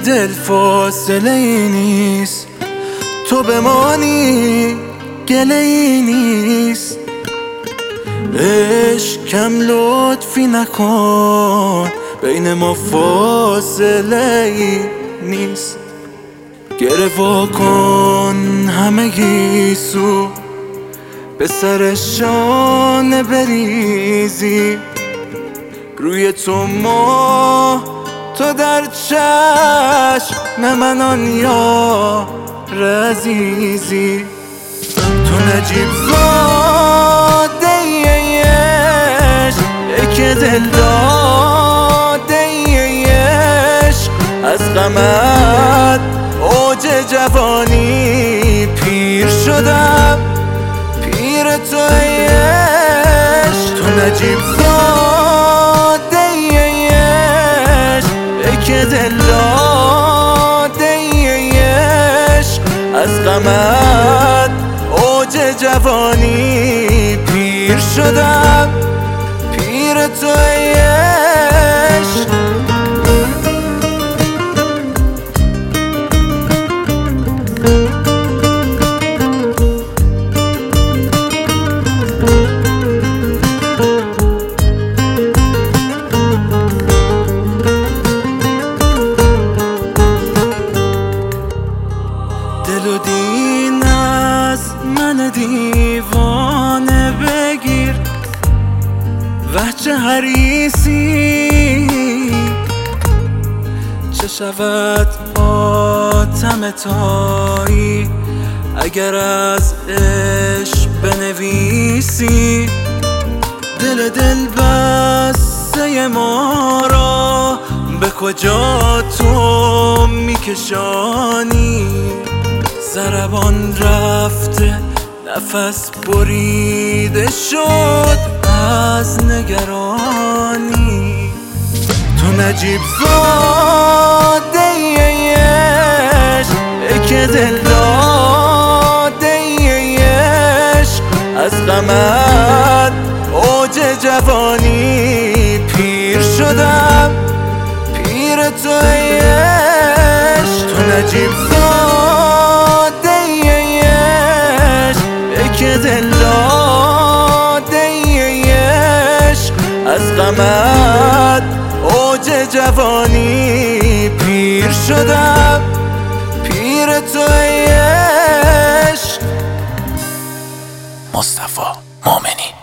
دل فاصله ای نیست، تو بمانی گله ای نیست. عشقم لطفی نکن، بین ما فاصله ای نیست. گره واکن همگی سو به سر شانه بریزی، روی تو ماه تو در چشم من آن یار عزیزی. تو نجیب زاده عشق، یک دل داده عشق. از غمت اوج جوانی پیر شدم، پیر تو عشق. تو نجیب زاده عشق، یک دل داده عشق. از غمت اوج جوانی پیر شدم، پیر تو عشق. دل و دین از من دیوانه بگیر، وحچه حریصی چه شود حاتم تایی اگر از عشق بنویسی. دل بسته ما را به کجا تو میکشانی؟ ضربان رفته نفس بریده شد از نگرانی. تو نجیب زاده عشق، یک دل داده عشق. از غمت اوج جوانی پیر شدم، پیر تو عشق. تو نجیب زاده عشق، یک دل داده عشق. از غمت اوج جوانی پیر شدم، پیر تو عشق. مصطفی مومنی.